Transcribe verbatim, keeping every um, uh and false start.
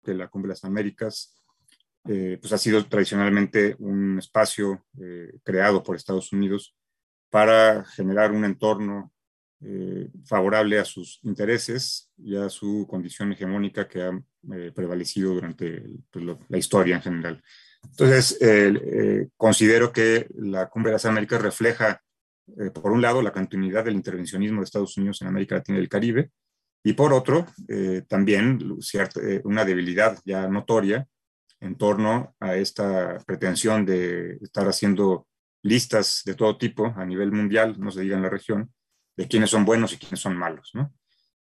que la Cumbre de las Américas eh, pues ha sido tradicionalmente un espacio eh, creado por Estados Unidos para generar un entorno eh, favorable a sus intereses y a su condición hegemónica que ha eh, prevalecido durante pues, lo, la historia en general. Entonces, eh, eh, considero que la Cumbre de las Américas refleja, eh, por un lado, la continuidad del intervencionismo de Estados Unidos en América Latina y el Caribe, y por otro, eh, también cierta, eh, una debilidad ya notoria en torno a esta pretensión de estar haciendo listas de todo tipo a nivel mundial, no se diga en la región, de quiénes son buenos y quiénes son malos, ¿no?